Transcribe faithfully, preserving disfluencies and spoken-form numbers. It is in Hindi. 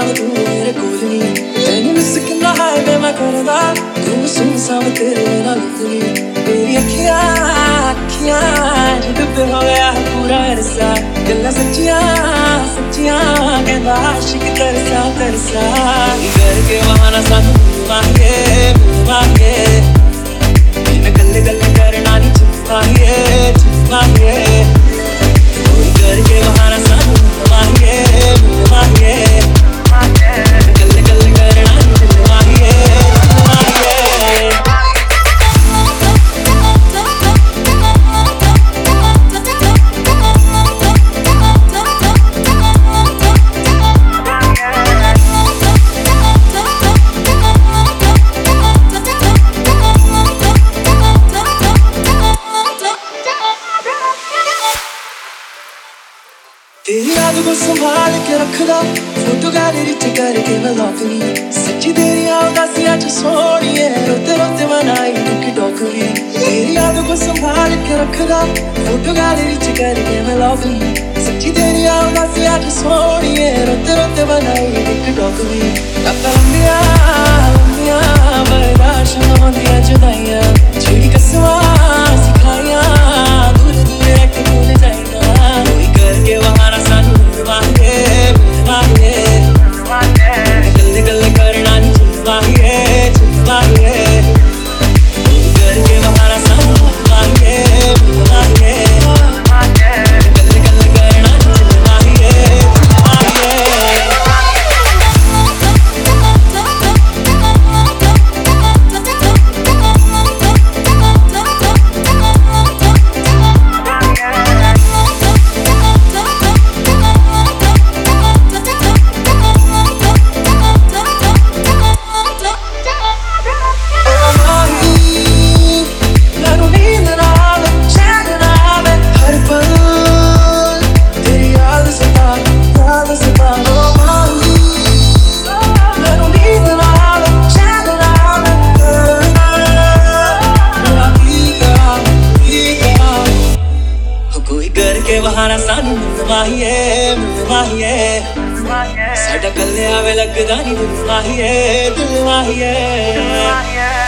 वे तू मेरे कोल नी तेनू मिस किन्ना हाय वे मैं करदा तू सुन साव तेरे नाल नी मेरी अखियां अखियां डुबे हो गया पूरा अरसा गल्लां सच्चियां सच्चियां कहंदा आशिक तरसा तरसा करके बहाना सानू मांगे मांगे इन गल्ले गल्ले करना नी चुपाए चुपाए कोई करके बहाना सानू मांगे मांगे गल्ले गल्ले करना नी चुपाए तेरी याद को संभाल के रखदा फोटो गैलरी च करके मैं लॉक नी सच्ची तेरी उदासियां च सोहणिए रोते रोते मनाई दुखी डोकरी तेरी याद को संभाल के रखदा फोटो गैलरी च करके मैं लॉक नी सच्ची तेरी उदासियां च सोहणिए रोते रोते मनाई दुखी डोकरी अपना लंबिया लंबिया बर्दाश्त न होंदियां जुदाइयां जेड़ी कसमां सिखाइयां दूर दूर रख के भूल जाइयां कोई करके बहाना सानू मांगे मांगे गल्ले गल्ले करना नी चुपाए चुपाए करके बहाना सानू मांगे मांगे गल्ले गल्ले करना नी चुपाए बहाना सानू माहिए माहिए साडा कल्ले आवे लगदा नी दिल माहिए दिल माहिए